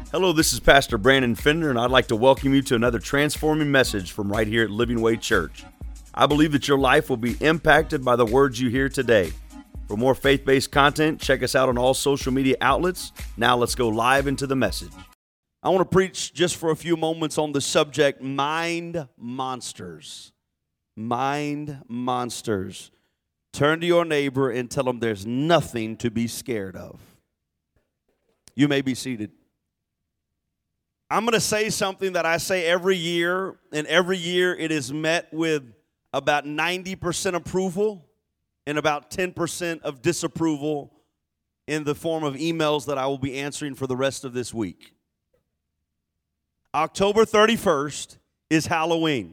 Hello, this is Pastor Brandon Fender, and I'd like to welcome you to another transforming message from right here at Living Way Church. I believe that your life will be impacted by the words you hear today. For more faith-based content, check us out on all social media outlets. Now let's go live into the message. I want to preach just for a few moments on the subject, mind monsters. Mind monsters. Turn to your neighbor and tell them there's nothing to be scared of. You may be seated. I'm going to say something that I say every year, and every year it is met with about 90% approval and about 10% of disapproval in the form of emails that I will be answering for the rest of this week. October 31st is Halloween.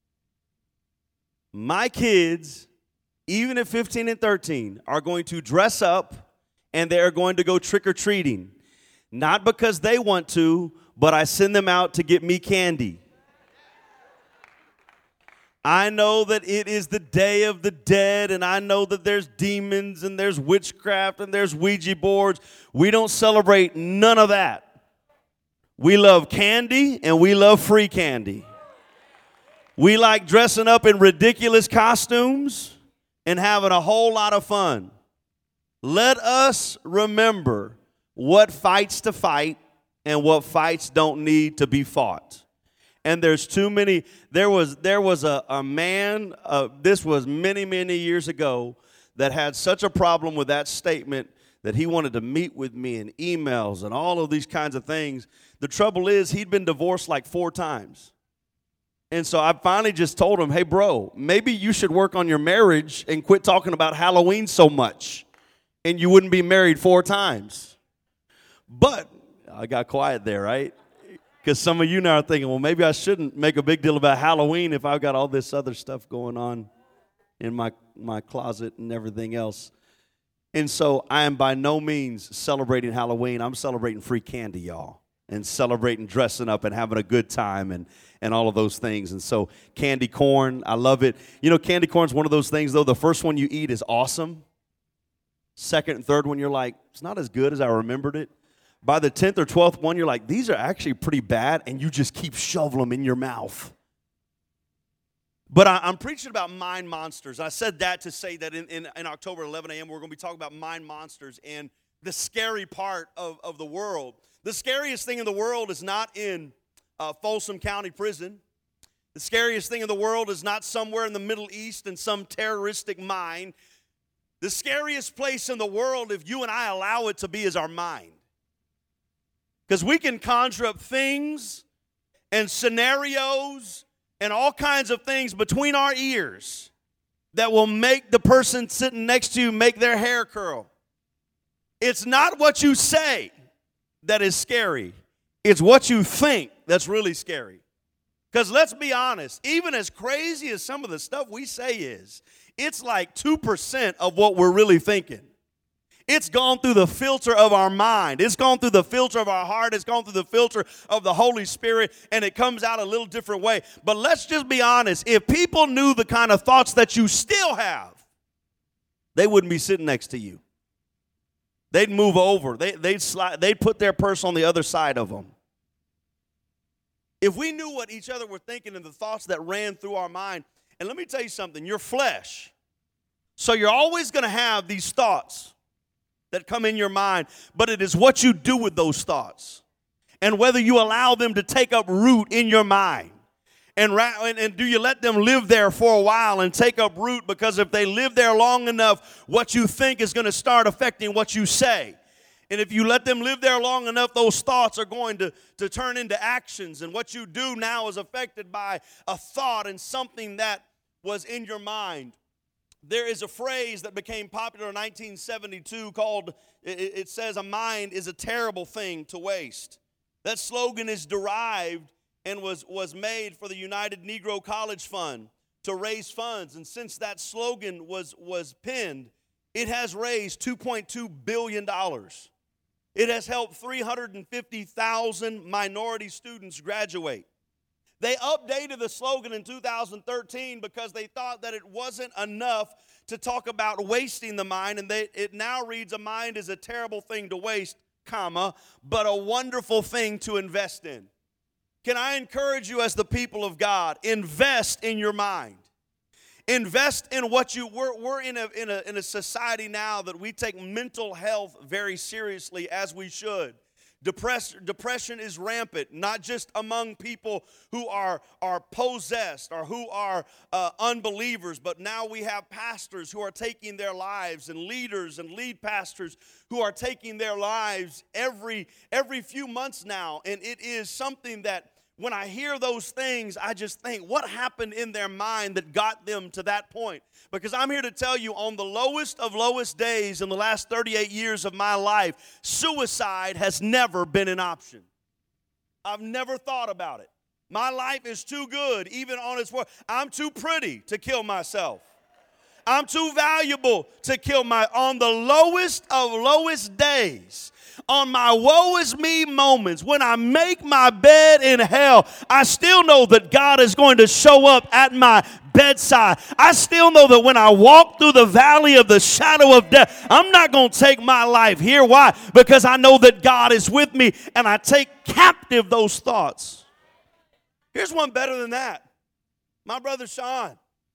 My kids, even at 15 and 13, are going to dress up and they are going to go trick-or-treating. Not because they want to, but I send them out to get me candy. I know that it is the Day of the Dead, and I know that there's demons, and there's witchcraft, and there's Ouija boards. We don't celebrate none of that. We love candy, and we love free candy. We like dressing up in ridiculous costumes and having a whole lot of fun. Let us remember what fights to fight and what fights don't need to be fought. And there's too many. There was a man, this was many years ago, that had such a problem with that statement that he wanted to meet with me in emails and all of these kinds of things. The trouble is he'd been divorced like 4 times. And so I finally just told him, hey, bro, maybe you should work on your marriage and quit talking about Halloween so much, and you wouldn't be married 4 times. But I got quiet there, right? Because some of you now are thinking, well, maybe I shouldn't make a big deal about Halloween if I've got all this other stuff going on in my closet and everything else. And so I am by no means celebrating Halloween. I'm celebrating free candy, y'all, and celebrating dressing up and having a good time and all of those things. And so candy corn, I love it. You know, candy corn's one of those things, though. The first one you eat is awesome. Second and third one, you're like, it's not as good as I remembered it. By the 10th or 12th one, you're like, these are actually pretty bad, and you just keep shoveling them in your mouth. But I'm preaching about mind monsters. I said that to say that in October, 11 a.m., we're going to be talking about mind monsters and the scary part of the world. The scariest thing in the world is not in Folsom County Prison. The scariest thing in the world is not somewhere in the Middle East in some terroristic mine. The scariest place in the world, if you and I allow it to be, is our mind. Because we can conjure up things and scenarios and all kinds of things between our ears that will make the person sitting next to you make their hair curl. It's not what you say that is scary. It's what you think that's really scary. Because let's be honest, even as crazy as some of the stuff we say is, it's like 2% of what we're really thinking. It's gone through the filter of our mind. It's gone through the filter of our heart. It's gone through the filter of the Holy Spirit, and it comes out a little different way. But let's just be honest. If people knew the kind of thoughts that you still have, they wouldn't be sitting next to you. They'd move over. They'd put their purse on the other side of them. If we knew what each other were thinking and the thoughts that ran through our mind, and let me tell you something, you're flesh. So you're always going to have these thoughts that come in your mind, but it is what you do with those thoughts and whether you allow them to take up root in your mind. And do you let them live there for a while and take up root? Because if they live there long enough, what you think is going to start affecting what you say. And if you let them live there long enough, those thoughts are going to turn into actions. And what you do now is affected by a thought and something that was in your mind. There is a phrase that became popular in 1972 called, it says, a mind is a terrible thing to waste. That slogan is derived and was made for the United Negro College Fund to raise funds. And since that slogan was penned, it has raised $2.2 billion. It has helped 350,000 minority students graduate. They updated the slogan in 2013 because they thought that it wasn't enough to talk about wasting the mind, and it now reads, a mind is a terrible thing to waste, comma, but a wonderful thing to invest in. Can I encourage you as the people of God, invest in your mind. Invest in what we're in a society now that we take mental health very seriously, as we should. Depression is rampant, not just among people who are possessed or who are unbelievers, but now we have pastors who are taking their lives, and leaders and lead pastors who are taking their lives every few months now. And it is something that when I hear those things, I just think, what happened in their mind that got them to that point? Because I'm here to tell you, on the lowest of lowest days in the last 38 years of my life, suicide has never been an option. I've never thought about it. My life is too good, even on its worst. I'm too pretty to kill myself. I'm too valuable to kill on the lowest of lowest days. On my woe is me moments, when I make my bed in hell, I still know that God is going to show up at my bedside. I still know that when I walk through the valley of the shadow of death, I'm not going to take my life here. Why? Because I know that God is with me, and I take captive those thoughts. Here's one better than that. My brother Sean,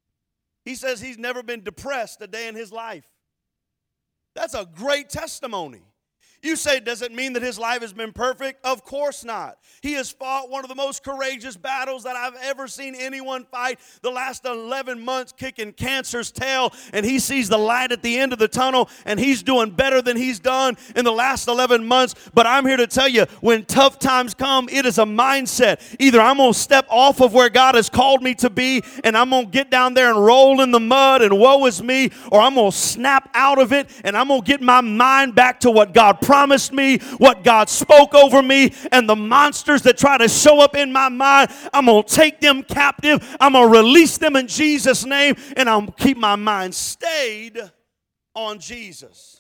he says he's never been depressed a day in his life. That's a great testimony. You say, does it mean that his life has been perfect? Of course not. He has fought one of the most courageous battles that I've ever seen anyone fight. The last 11 months kicking cancer's tail, and he sees the light at the end of the tunnel, and he's doing better than he's done in the last 11 months. But I'm here to tell you, when tough times come, it is a mindset. Either I'm going to step off of where God has called me to be, and I'm going to get down there and roll in the mud and woe is me, or I'm going to snap out of it, and I'm going to get my mind back to what God promised me, what God spoke over me, and the monsters that try to show up in my mind, I'm going to take them captive. I'm going to release them in Jesus' name, and I'm going to keep my mind stayed on Jesus.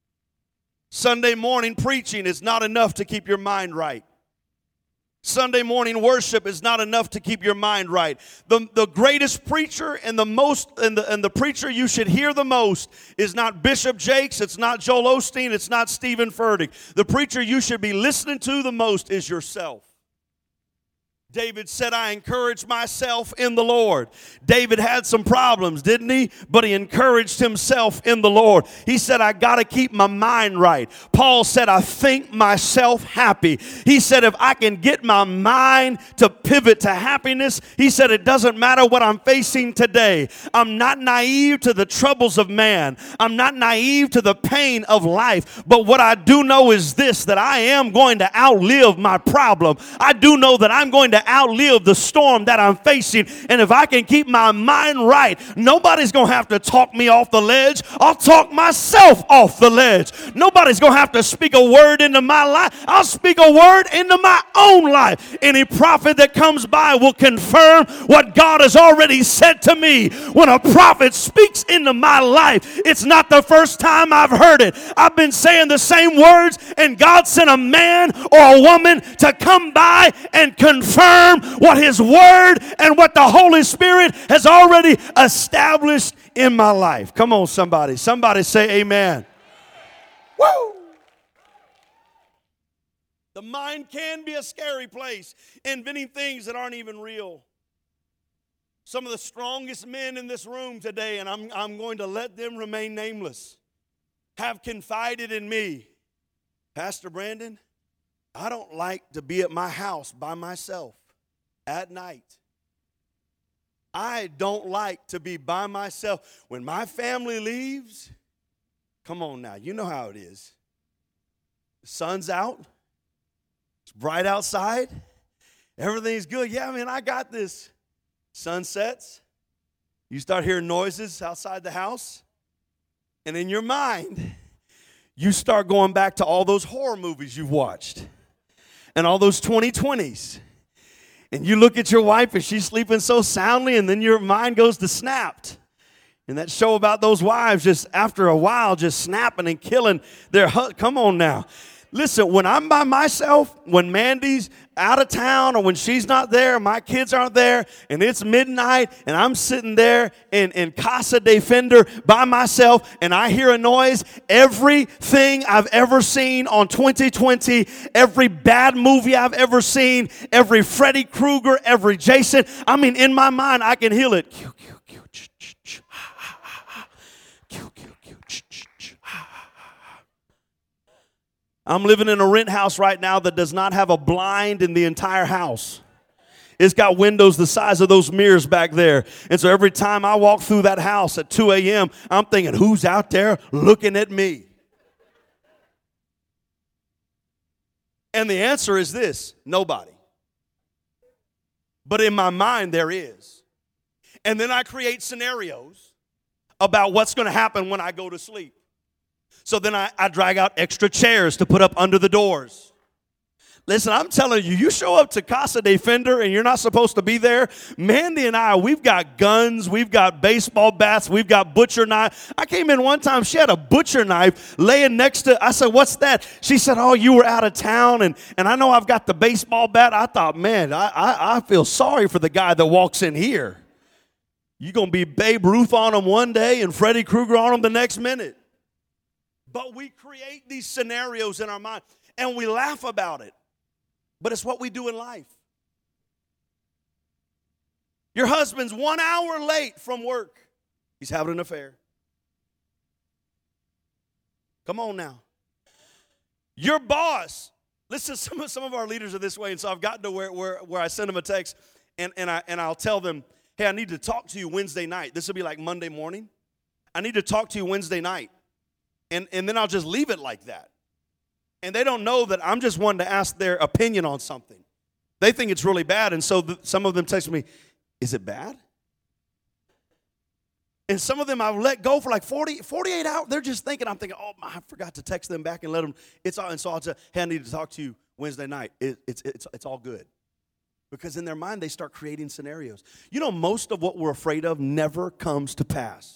Sunday morning preaching is not enough to keep your mind right. Sunday morning worship is not enough to keep your mind right. The greatest preacher and the preacher you should hear the most is not Bishop Jakes, it's not Joel Osteen, it's not Stephen Furtick. The preacher you should be listening to the most is yourself. David said, I encourage myself in the Lord. David had some problems, didn't he? But he encouraged himself in the Lord. He said, I got to keep my mind right. Paul said, I think myself happy. He said, if I can get my mind to pivot to happiness, he said, it doesn't matter what I'm facing today. I'm not naive to the troubles of man. I'm not naive to the pain of life. But what I do know is this, that I am going to outlive my problem. I do know that I'm going to outlive the storm that I'm facing. And if I can keep my mind right, nobody's going to have to talk me off the ledge. I'll talk myself off the ledge. Nobody's going to have to speak a word into my life. I'll speak a word into my own life. Any prophet that comes by will confirm what God has already said to me. When a prophet speaks into my life, it's not the first time I've heard it. I've been saying the same words, and God sent a man or a woman to come by and confirm what his word and what the Holy Spirit has already established in my life. Come on, somebody. Somebody say amen. Woo! The mind can be a scary place, inventing things that aren't even real. Some of the strongest men in this room today, and I'm going to let them remain nameless, have confided in me. Pastor Brandon, I don't like to be at my house by myself at night. I don't like to be by myself. When my family leaves, come on now, you know how it is. The sun's out. It's bright outside. Everything's good. Yeah, man, I got this. Sun sets. You start hearing noises outside the house. And in your mind, you start going back to all those horror movies you've watched and all those 2020s. And you look at your wife and she's sleeping so soundly, and then your mind goes to Snapped. And that show about those wives just after a while just snapping and killing their husband. Come on now. Listen, when I'm by myself, when Mandy's out of town or when she's not there, my kids aren't there, and it's midnight, and I'm sitting there in Casa de Fender by myself, and I hear a noise, everything I've ever seen on 2020, every bad movie I've ever seen, every Freddy Krueger, every Jason, I mean, in my mind, I can hear it. I'm living in a rent house right now that does not have a blind in the entire house. It's got windows the size of those mirrors back there. And so every time I walk through that house at 2 a.m., I'm thinking, who's out there looking at me? And the answer is this: nobody. But in my mind, there is. And then I create scenarios about what's going to happen when I go to sleep. So then I drag out extra chairs to put up under the doors. Listen, I'm telling you, you show up to Casa de Fender and you're not supposed to be there. Mandy and I, we've got guns, we've got baseball bats, we've got butcher knife. I came in one time, she had a butcher knife laying next to, I said, what's that? She said, oh, you were out of town, and I know I've got the baseball bat. I thought, man, I feel sorry for the guy that walks in here. You're going to be Babe Ruth on him one day and Freddy Krueger on him the next minute. But we create these scenarios in our mind, and we laugh about it. But it's what we do in life. Your husband's 1 hour late from work. He's having an affair. Come on now. Your boss, listen, some of our leaders are this way, and so I've gotten to where I send them a text, and I'll tell them, hey, I need to talk to you Wednesday night. This will be like Monday morning. I need to talk to you Wednesday night. And then I'll just leave it like that. And they don't know that I'm just wanting to ask their opinion on something. They think it's really bad, and so some of them text me, is it bad? And some of them I've let go for like 48 hours. They're just thinking, I'm thinking, oh, I forgot to text them back and let them, it's all, and so I'll say, hey, I need to talk to you Wednesday night. It's all good. Because in their mind, they start creating scenarios. You know, most of what we're afraid of never comes to pass.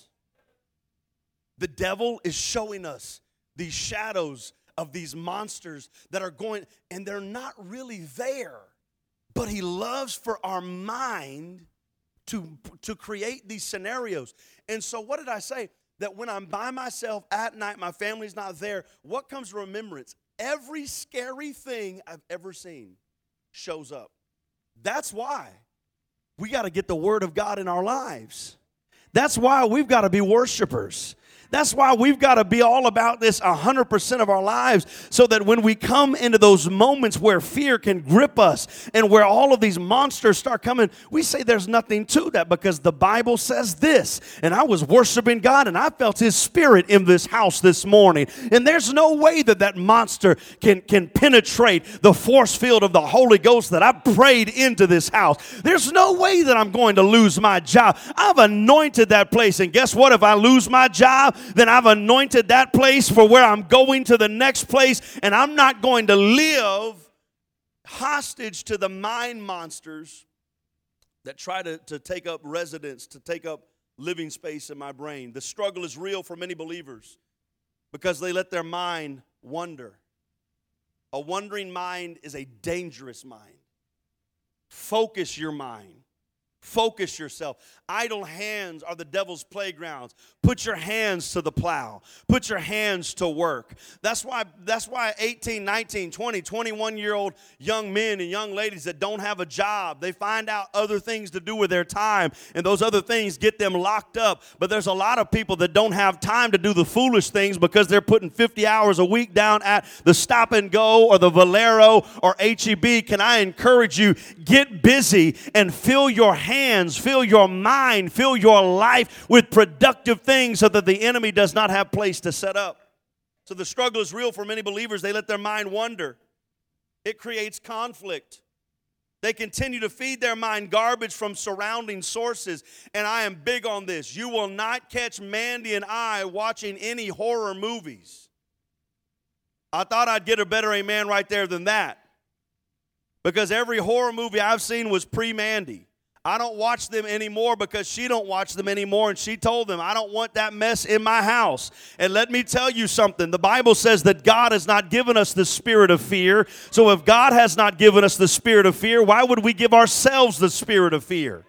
The devil is showing us these shadows of these monsters that are going, and they're not really there. But he loves for our mind to create these scenarios. And so what did I say? That when I'm by myself at night, my family's not there, what comes to remembrance? Every scary thing I've ever seen shows up. That's why we got to get the Word of God in our lives. That's why we've got to be worshipers. That's why we've got to be all about this 100% of our lives, so that when we come into those moments where fear can grip us and where all of these monsters start coming, we say there's nothing to that because the Bible says this. And I was worshiping God and I felt His Spirit in this house this morning. And there's no way that monster can penetrate the force field of the Holy Ghost that I prayed into this house. There's no way that I'm going to lose my job. I've anointed that place. And guess what? If I lose my job, then I've anointed that place for where I'm going to the next place, and I'm not going to live hostage to the mind monsters that try to take up residence, to take up living space in my brain. The struggle is real for many believers because they let their mind wander. A wandering mind is a dangerous mind. Focus your mind. Focus yourself. Idle hands are the devil's playgrounds. Put your hands to the plow. Put your hands to work. That's why 18, 19, 20, 21-year-old young men and young ladies that don't have a job, they find out other things to do with their time, and those other things get them locked up. But there's a lot of people that don't have time to do the foolish things because they're putting 50 hours a week down at the Stop and Go or the Valero or HEB. Can I encourage you, get busy and fill your hands, fill your mind, fill your life with productive things so that the enemy does not have place to set up. So the struggle is real for many believers. They let their mind wander. It creates conflict. They continue to feed their mind garbage from surrounding sources. And I am big on this. You will not catch Mandy and I watching any horror movies. I thought I'd get a better amen right there than that. Because every horror movie I've seen was pre-Mandy. I don't watch them anymore because she don't watch them anymore. And she told them, I don't want that mess in my house. And let me tell you something. The Bible says that God has not given us the spirit of fear. So if God has not given us the spirit of fear, why would we give ourselves the spirit of fear?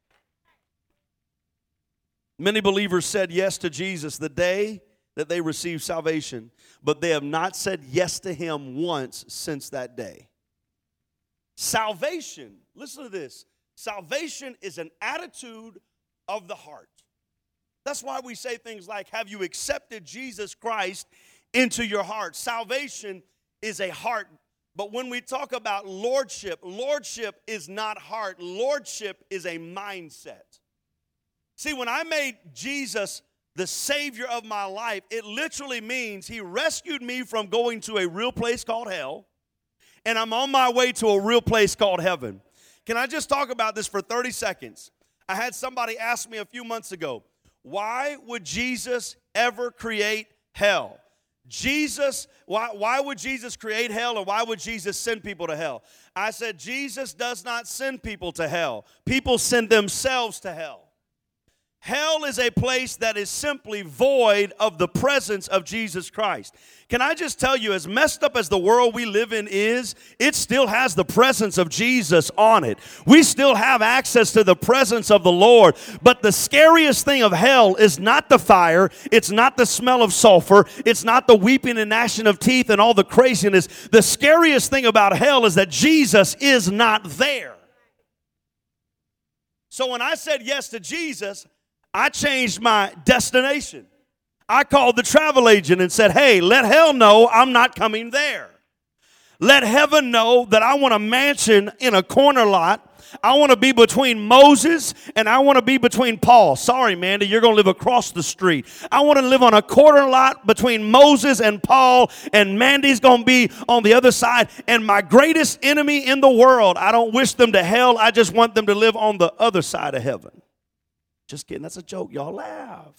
Many believers said yes to Jesus the day that they received salvation, but they have not said yes to him once since that day. Salvation, listen to this. Salvation is an attitude of the heart. That's why we say things like, have you accepted Jesus Christ into your heart? Salvation is a heart. But when we talk about lordship, lordship is not heart. Lordship is a mindset. See, when I made Jesus the Savior of my life, it literally means he rescued me from going to a real place called hell, and I'm on my way to a real place called heaven. Can I just talk about this for 30 seconds? I had somebody ask me a few months ago, why would Jesus ever create hell? Why would Jesus create hell, or why would Jesus send people to hell? I said, Jesus does not send people to hell. People send themselves to hell. Hell is a place that is simply void of the presence of Jesus Christ. Can I just tell you, as messed up as the world we live in is, it still has the presence of Jesus on it. We still have access to the presence of the Lord. But the scariest thing of hell is not the fire. It's not the smell of sulfur. It's not the weeping and gnashing of teeth and all the craziness. The scariest thing about hell is that Jesus is not there. So when I said yes to Jesus, I changed my destination. I called the travel agent and said, hey, let hell know I'm not coming there. Let heaven know that I want a mansion in a corner lot. I want to be between Moses and I want to be between Paul. Sorry, Mandy, you're going to live across the street. I want to live on a corner lot between Moses and Paul, and Mandy's going to be on the other side. And my greatest enemy in the world, I don't wish them to hell. I just want them to live on the other side of heaven. Just kidding. That's a joke. Y'all laugh.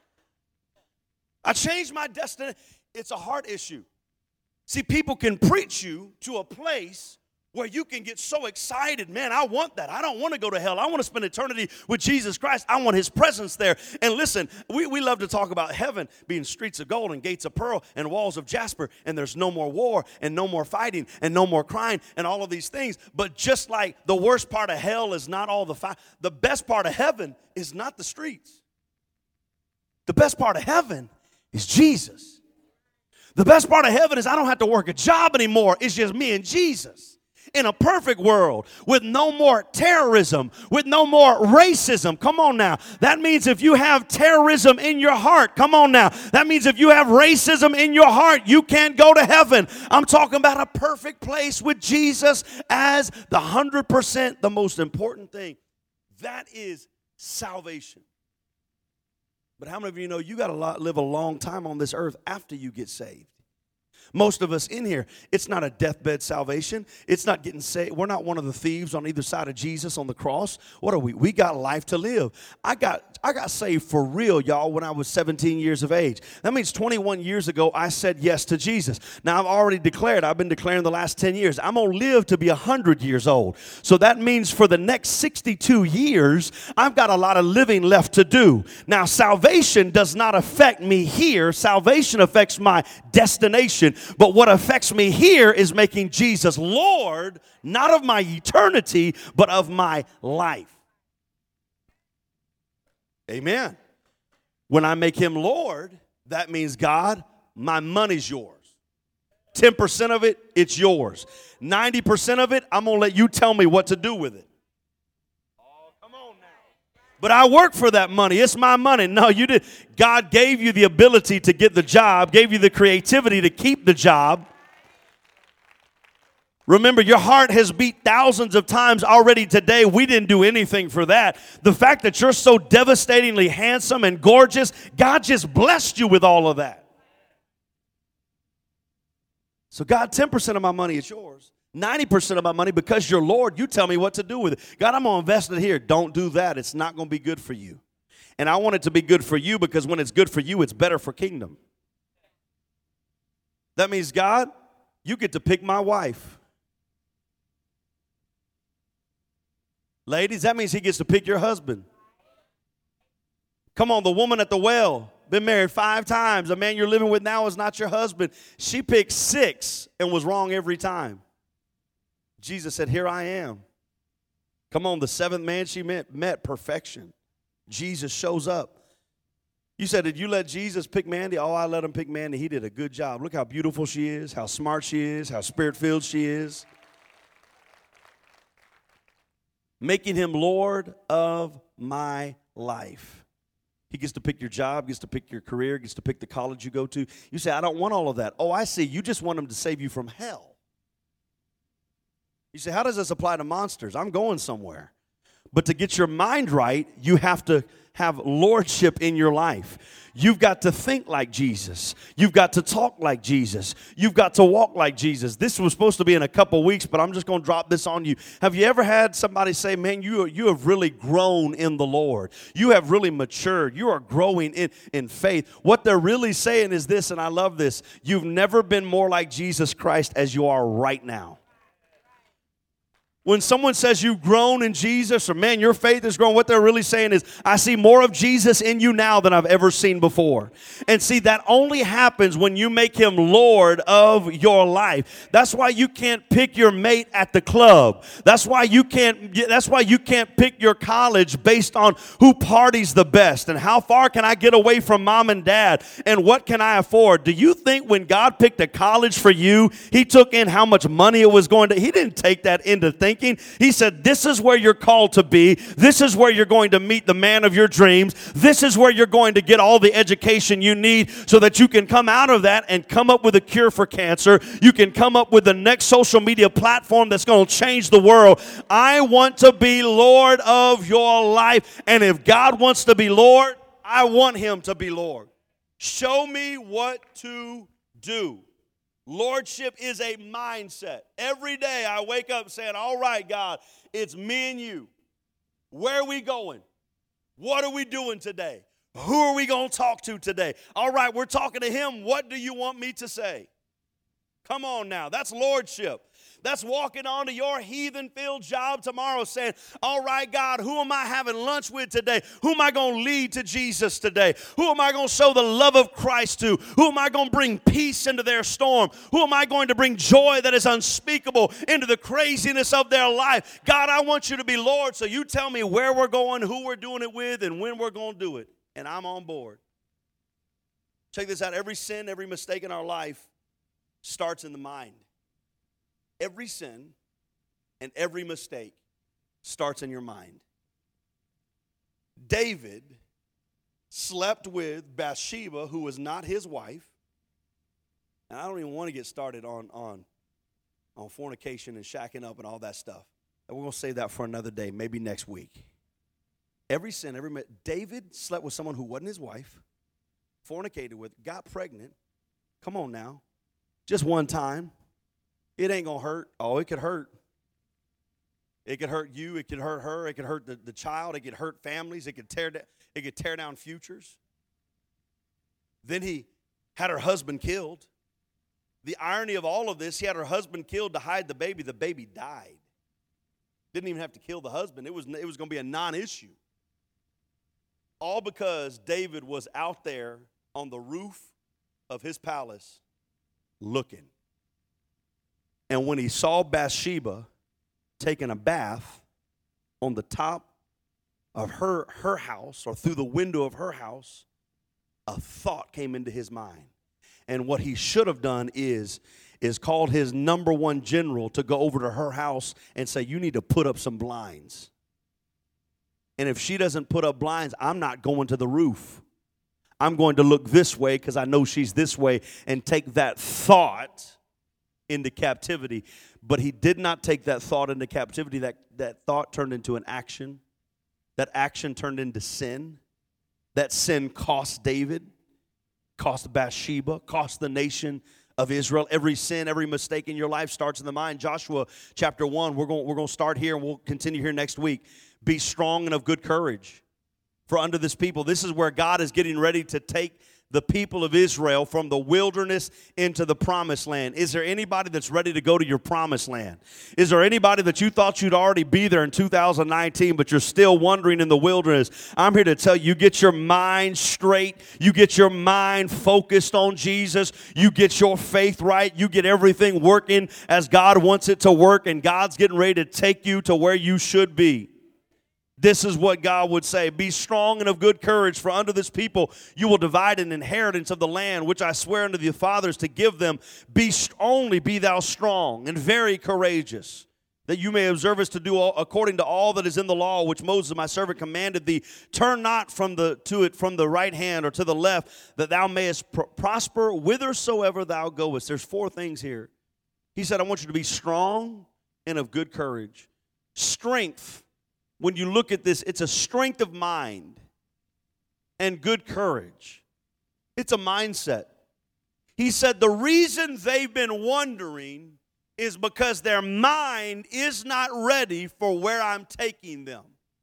I changed my destiny. It's a heart issue. See, people can preach you to a place where you can get so excited. Man, I want that. I don't want to go to hell. I want to spend eternity with Jesus Christ. I want his presence there. And listen, we love to talk about heaven being streets of gold and gates of pearl and walls of jasper, and there's no more war and no more fighting and no more crying and all of these things. But just like the worst part of hell is not all the fire, the best part of heaven is not the streets. The best part of heaven is Jesus. The best part of heaven is I don't have to work a job anymore. It's just me and Jesus. In a perfect world with no more terrorism, with no more racism. Come on now. That means if you have terrorism in your heart, come on now. That means if you have racism in your heart, you can't go to heaven. I'm talking about a perfect place with Jesus as the 100%, the most important thing. That is salvation. But how many of you know you got to live a long time on this earth after you get saved? Most of us in here, it's not a deathbed salvation. It's not getting saved. We're not one of the thieves on either side of Jesus on the cross. What are we? We got life to live. I got saved for real, y'all, when I was 17 years of age. That means 21 years ago, I said yes to Jesus. Now, I've been declaring the last 10 years, I'm going to live to be 100 years old. So that means for the next 62 years, I've got a lot of living left to do. Now, salvation does not affect me here. Salvation affects my destination. But what affects me here is making Jesus Lord, not of my eternity, but of my life. Amen. When I make him Lord, that means, God, my money's yours. 10% of it, it's yours. 90% of it, I'm going to let you tell me what to do with it. But I work for that money. It's my money. No, you did. God gave you the ability to get the job, gave you the creativity to keep the job. Remember, your heart has beat thousands of times already today. We didn't do anything for that. The fact that you're so devastatingly handsome and gorgeous, God just blessed you with all of that. So God, 10% of my money is yours. 90% of my money, because you're Lord, you tell me what to do with it. God, I'm going to invest it here. Don't do that. It's not going to be good for you. And I want it to be good for you because when it's good for you, it's better for kingdom. That means, God, you get to pick my wife. Ladies, that means he gets to pick your husband. Come on, the woman at the well, been married 5 times. The man you're living with now is not your husband. She picked 6 and was wrong every time. Jesus said, here I am. Come on, the 7th man she met perfection. Jesus shows up. You said, did you let Jesus pick Mandy? Oh, I let him pick Mandy. He did a good job. Look how beautiful she is, how smart she is, how spirit-filled she is. Making him Lord of my life. He gets to pick your job, gets to pick your career, gets to pick the college you go to. You say, I don't want all of that. Oh, I see. You just want him to save you from hell. You say, how does this apply to monsters? I'm going somewhere. But to get your mind right, you have to have lordship in your life. You've got to think like Jesus. You've got to talk like Jesus. You've got to walk like Jesus. This was supposed to be in a couple weeks, but I'm just going to drop this on you. Have you ever had somebody say, man, you have really grown in the Lord. You have really matured. You are growing in faith. What they're really saying is this, and I love this. You've never been more like Jesus Christ as you are right now. When someone says you've grown in Jesus or, man, your faith has grown, what they're really saying is, I see more of Jesus in you now than I've ever seen before. And see, that only happens when you make him Lord of your life. That's why you can't pick your mate at the club. That's why you can't pick your college based on who parties the best and how far can I get away from mom and dad and what can I afford. Do you think when God picked a college for you, he took in how much money it was going to? He didn't take that into thinking. He said, this is where you're called to be. This is where you're going to meet the man of your dreams. This is where you're going to get all the education you need so that you can come out of that and come up with a cure for cancer. You can come up with the next social media platform that's going to change the world. I want to be Lord of your life. And if God wants to be Lord, I want him to be Lord. Show me what to do. Lordship is a mindset. Every day I wake up saying, all right, God, it's me and you. Where are we going? What are we doing today? Who are we going to talk to today? All right, we're talking to him. What do you want me to say? Come on now. That's lordship. That's walking onto your heathen-filled job tomorrow saying, all right, God, who am I having lunch with today? Who am I going to lead to Jesus today? Who am I going to show the love of Christ to? Who am I going to bring peace into their storm? Who am I going to bring joy that is unspeakable into the craziness of their life? God, I want you to be Lord, so you tell me where we're going, who we're doing it with, and when we're going to do it. And I'm on board. Check this out. Every sin, every mistake in our life starts in the mind. Every sin and every mistake starts in your mind. David slept with Bathsheba, who was not his wife. And I don't even want to get started on fornication and shacking up and all that stuff. And we're going to save that for another day, maybe next week. Every sin, David slept with someone who wasn't his wife, fornicated with, got pregnant. Come on now. Just one time. It ain't going to hurt. Oh, it could hurt. It could hurt you. It could hurt her. It could hurt the child. It could hurt families. It could tear down futures. Then he had her husband killed. The irony of all of this, he had her husband killed to hide the baby. The baby died. Didn't even have to kill the husband. It was going to be a non-issue. All because David was out there on the roof of his palace looking. And when he saw Bathsheba taking a bath on the top of her house or through the window of her house, a thought came into his mind. And what he should have done is called his number one general to go over to her house and say, you need to put up some blinds. And if she doesn't put up blinds, I'm not going to the roof. I'm going to look this way because I know she's this way and take that thought into captivity. But he did not take that thought into captivity. That thought turned into an action. That action turned into sin. That sin cost David, cost Bathsheba, cost the nation of Israel. Every sin, every mistake in your life starts in the mind. Joshua chapter 1, we're going to start here and we'll continue here next week. Be strong and of good courage. For unto this people, this is where God is getting ready to take the people of Israel from the wilderness into the promised land. Is there anybody that's ready to go to your promised land? Is there anybody that you thought you'd already be there in 2019, but you're still wandering in the wilderness? I'm here to tell you, get your mind straight. You get your mind focused on Jesus. You get your faith right. You get everything working as God wants it to work, and God's getting ready to take you to where you should be. This is what God would say. Be strong and of good courage, for unto this people you will divide an inheritance of the land, which I swear unto the fathers to give them. Only be thou strong and very courageous, that you may observe us to do according to all that is in the law, which Moses my servant commanded thee. Turn not from the right hand or to the left, that thou mayest prosper whithersoever thou goest. There's 4 things here. He said, I want you to be strong and of good courage. Strength. When you look at this, it's a strength of mind and good courage. It's a mindset. He said the reason they've been wondering is because their mind is not ready for where I'm taking them.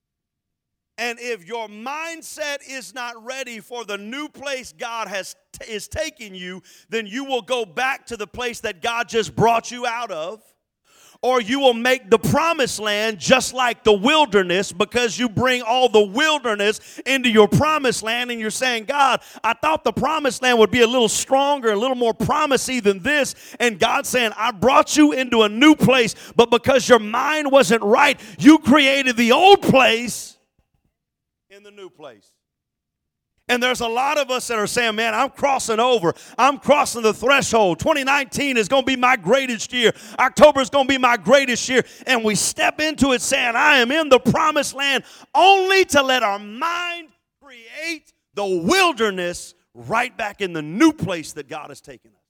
And if your mindset is not ready for the new place God is taking you, then you will go back to the place that God just brought you out of. Or you will make the promised land just like the wilderness, because you bring all the wilderness into your promised land, and you're saying, God, I thought the promised land would be a little stronger, a little more promisey than this. And God's saying, I brought you into a new place, but because your mind wasn't right, you created the old place in the new place. And there's a lot of us that are saying, man, I'm crossing over. I'm crossing the threshold. 2019 is going to be my greatest year. October is going to be my greatest year. And we step into it saying, I am in the promised land, only to let our mind create the wilderness right back in the new place that God has taken us.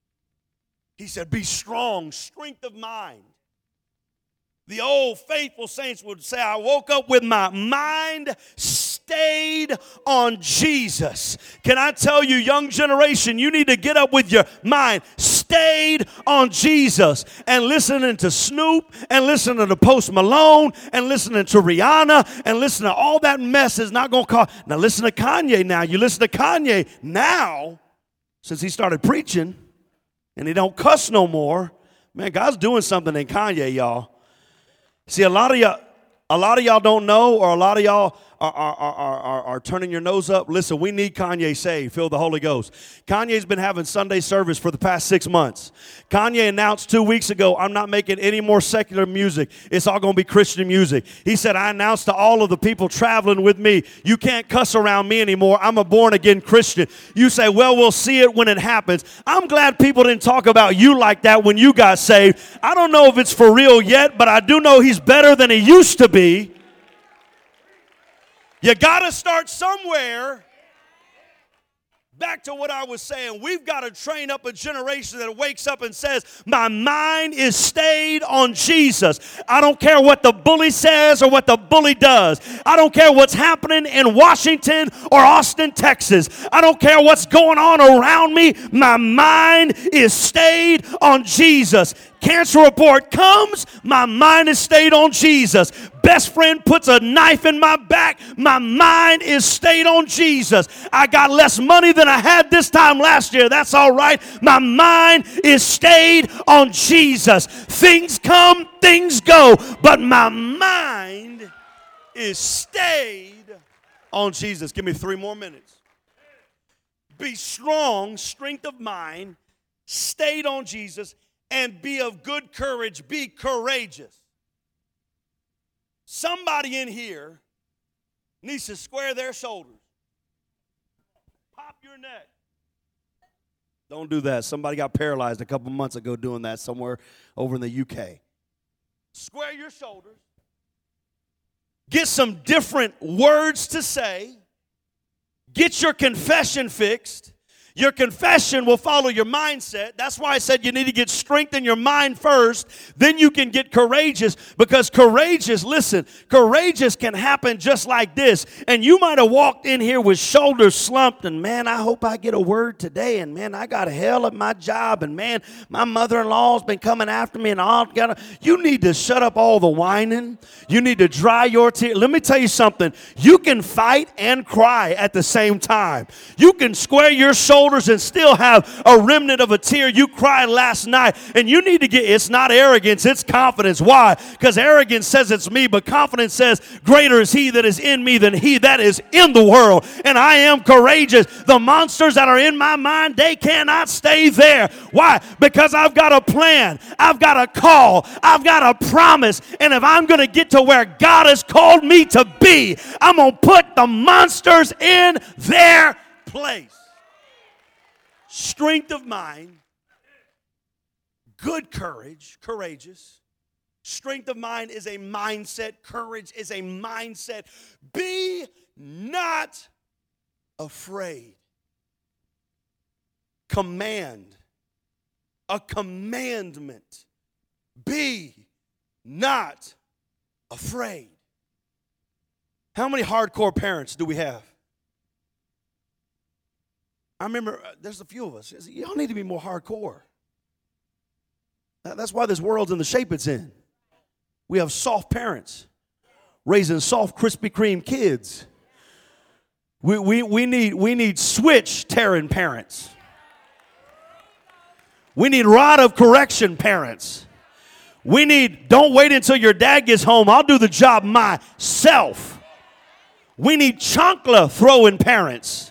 He said, be strong, strength of mind. The old faithful saints would say, I woke up with my mind stayed on Jesus. Can I tell you, young generation, you need to get up with your mind stayed on Jesus, and listening to Snoop, and listening to Post Malone, and listening to Rihanna, and listening to all that mess is not going to cause. Now listen to Kanye now. You listen to Kanye now, since he started preaching, and he don't cuss no more. Man, God's doing something in Kanye, y'all. See, a lot of y'all don't know, or a lot of y'all are turning your nose up. Listen, we need Kanye saved. Feel the Holy Ghost. Kanye's been having Sunday service for the past 6 months. Kanye announced 2 weeks ago, I'm not making any more secular music. It's all going to be Christian music. He said, I announced to all of the people traveling with me, you can't cuss around me anymore. I'm a born-again Christian. You say, well, we'll see it when it happens. I'm glad people didn't talk about you like that when you got saved. I don't know if it's for real yet, but I do know he's better than he used to be. You got to start somewhere. Back to what I was saying, we've got to train up a generation that wakes up and says, my mind is stayed on Jesus. I don't care what the bully says or what the bully does. I don't care what's happening in Washington or Austin, Texas. I don't care what's going on around me. My mind is stayed on Jesus. Cancer report comes, my mind is stayed on Jesus. Best friend puts a knife in my back, my mind is stayed on Jesus. I got less money than I had this time last year. That's all right. My mind is stayed on Jesus. Things come, things go, but my mind is stayed on Jesus. Give me 3 more minutes. Be strong, strength of mind, stayed on Jesus, and be of good courage. Be courageous. Somebody in here needs to square their shoulders. Pop your neck. Don't do that. Somebody got paralyzed a couple months ago doing that somewhere over in the UK. Square your shoulders. Get some different words to say. Get your confession fixed. Your confession will follow your mindset. That's why I said you need to get strength in your mind first. Then you can get courageous, because courageous can happen just like this. And you might have walked in here with shoulders slumped and, man, I hope I get a word today. And, man, I got hell at my job. And, man, my mother-in-law's been coming after me. And all. You need to shut up all the whining. You need to dry your tears. Let me tell you something. You can fight and cry at the same time. You can square your shoulders and still have a remnant of a tear you cried last night. And you need to it's not arrogance, it's confidence. Why? Because arrogance says it's me, but confidence says greater is he that is in me than he that is in the world. And I am courageous. The monsters that are in my mind, they cannot stay there. Why? Because I've got a plan. I've got a call. I've got a promise. And if I'm going to get to where God has called me to be, I'm going to put the monsters in their place. Strength of mind, good courage, courageous. Strength of mind is a mindset. Courage is a mindset. Be not afraid. Command. A commandment. Be not afraid. How many hardcore parents do we have? I remember there's a few of us. Y'all need to be more hardcore. That's why this world's in the shape it's in. We have soft parents raising soft Krispy Kreme kids. We need switch tearing parents. We need rod of correction parents. We need don't wait until your dad gets home. I'll do the job myself. We need chancla throwing parents.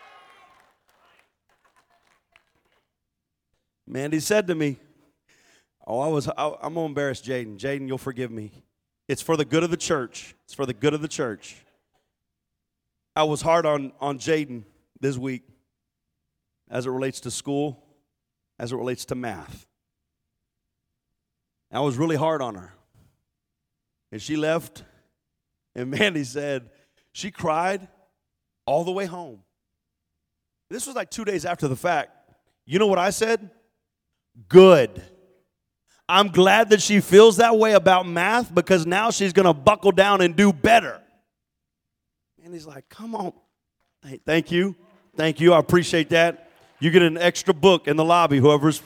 Mandy said to me, I'm going to embarrass Jaden. Jaden, you'll forgive me. It's for the good of the church. It's for the good of the church. I was hard on Jaden this week as it relates to school, as it relates to math. I was really hard on her. And she left, and Mandy said she cried all the way home. This was like 2 days after the fact. You know what I said? Good. I'm glad that she feels that way about math, because now she's going to buckle down and do better. And he's like, come on. Hey, thank you. Thank you. I appreciate that. You get an extra book in the lobby, whoever's.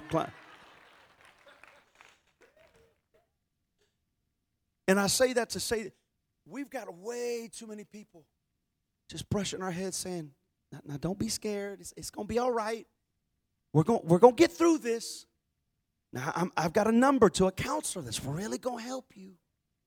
And I say that to say we've got way too many people just brushing our heads saying, now don't be scared. It's going to be all right. We're going to get through this. Now, I've got a number to a counselor that's really going to help you.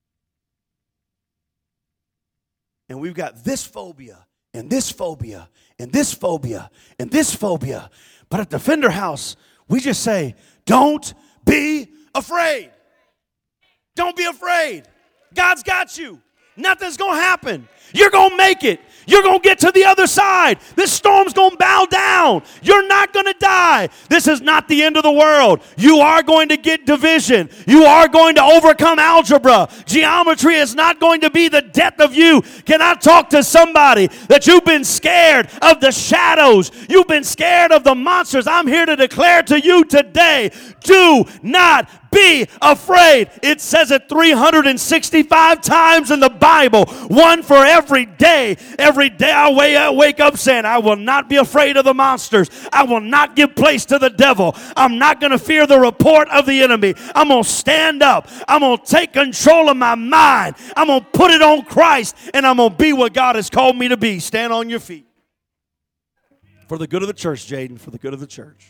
And we've got this phobia, and this phobia, and this phobia, and this phobia. But at Defender House, we just say, don't be afraid. Don't be afraid. God's got you. Nothing's going to happen. You're going to make it. You're going to get to the other side. This storm's going to bow down. You're not going to die. This is not the end of the world. You are going to get division. You are going to overcome algebra. Geometry is not going to be the death of you. Can I talk to somebody that you've been scared of the shadows? You've been scared of the monsters. I'm here to declare to you today, do not be afraid. It says it 365 times in the Bible, one for every day. Every day I wake up saying, I will not be afraid of the monsters. I will not give place to the devil. I'm not going to fear the report of the enemy. I'm going to stand up. I'm going to take control of my mind. I'm going to put it on Christ, and I'm going to be what God has called me to be. Stand on your feet. For the good of the church, Jaden, for the good of the church.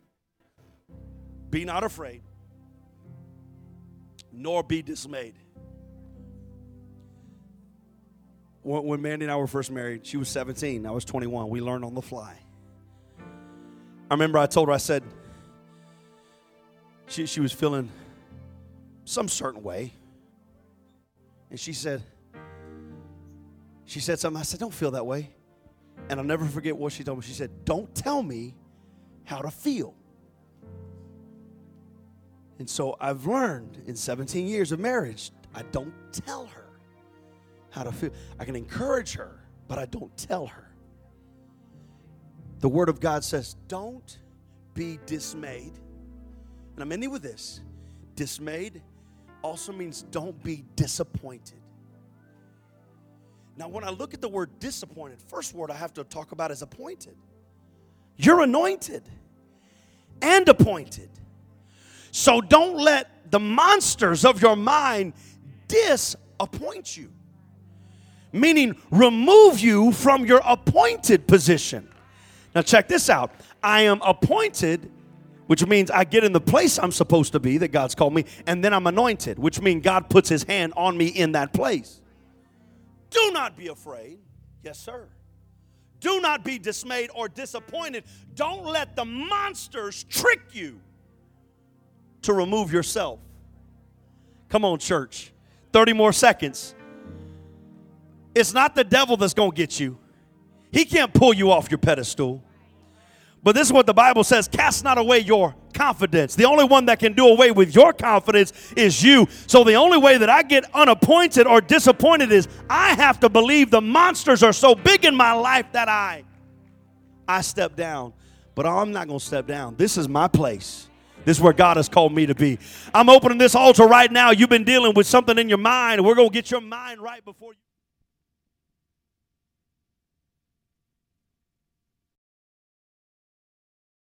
Be not afraid, nor be dismayed. When Mandy and I were first married, she was 17. I was 21. We learned on the fly. I remember I told her, I said, she was feeling some certain way. And she said something. I said, don't feel that way. And I'll never forget what she told me. She said, don't tell me how to feel. And so I've learned in 17 years of marriage, I don't tell her how to feel. I can encourage her, but I don't tell her. The Word of God says, don't be dismayed. And I'm ending with this. Dismayed also means don't be disappointed. Now, when I look at the word disappointed, first word I have to talk about is appointed. You're anointed and appointed. So don't let the monsters of your mind disappoint you. Meaning, remove you from your appointed position. Now, check this out. I am appointed, which means I get in the place I'm supposed to be that God's called me, and then I'm anointed, which means God puts his hand on me in that place. Do not be afraid. Yes, sir. Do not be dismayed or disappointed. Don't let the monsters trick you to remove yourself. Come on, church. 30 more seconds. It's not the devil that's going to get you. He can't pull you off your pedestal. But this is what the Bible says, cast not away your confidence. The only one that can do away with your confidence is you. So the only way that I get unappointed or disappointed is I have to believe the monsters are so big in my life that I step down. But I'm not going to step down. This is my place. This is where God has called me to be. I'm opening this altar right now. You've been dealing with something in your mind. We're going to get your mind right before you.